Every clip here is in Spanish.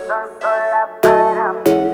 son solas para mí.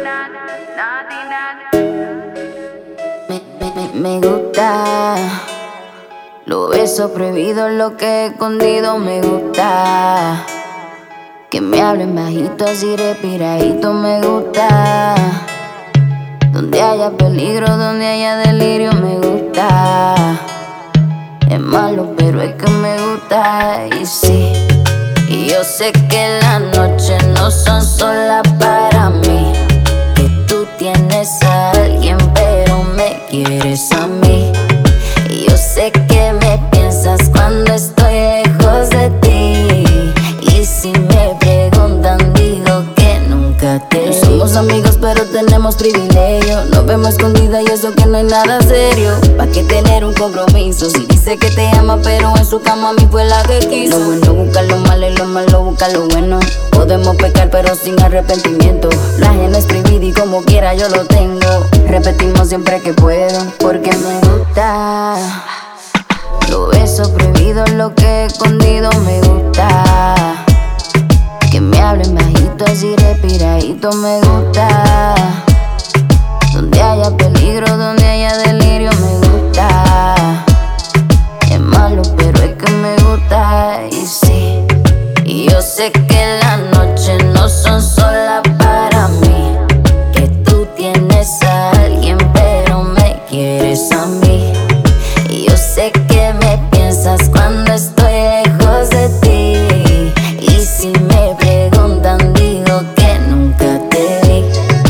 Me gusta lo beso prohibido, lo que he escondido me gusta. Que me hablen bajito, así respiradito me gusta. Donde haya peligro, donde haya delirio me gusta. Es malo, pero es que me gusta. Y sí, y yo sé que las noches no son solas para mí. Que tú tienes a alguien, pero me quieres a mí. Y yo sé que me piensas cuando estoy lejos de ti. Y si me preguntan, digo que nunca te vi. No somos amigos, pero tenemos privilegio. Nos vemos escondidas y eso que no hay nada serio. ¿Pa' qué tener un compromiso? Si dice que te ama, pero en su cama a mí fue la que quiso. Lo bueno busca lo malo y lo malo busca lo bueno. Podemos pecar, pero sin arrepentimiento. La ajena es prohibida y como quiera yo lo tengo. Repetimos siempre que puedo, porque me gusta. Lo beso prohibido, lo que he escondido me gusta. Que me hablen bajito, así respiradito me gusta. Donde haya peligro, donde haya delirio me gusta. Es malo, pero es que me gusta. Y sí, y yo sé que las noches no son solas para mí. Que tú tienes a alguien, pero me quieres a mí. Y yo sé que me piensas cuando estoy lejos de ti. Y si me preguntan, digo que nunca te vi.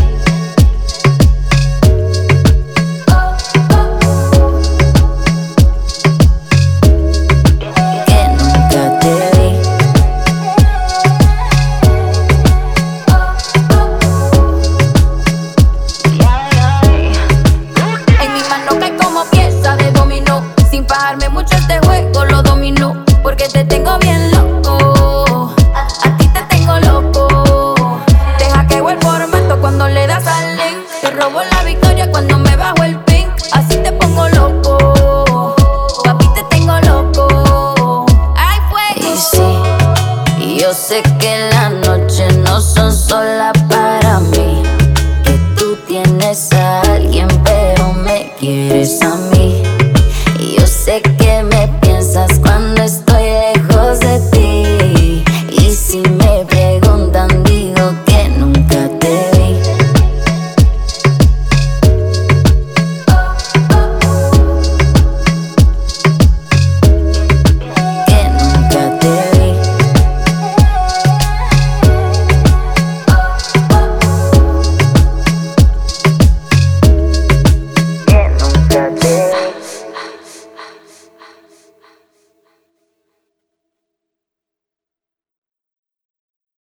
Que nunca te vi. En mi mano cae como pieza de dominó. Sin fajarme mucho este juego lo dominó. Porque te tengo bien loco. A ti te tengo loco. Te hackeo el formato cuando le das al link. Te robo la victoria cuando me bajo el pink. Así te pongo loco. Papi, te tengo loco. Ay, fuego. Y sí, y yo sé que las noches no son solas para mí. Que tú tienes a alguien, pero me quieres a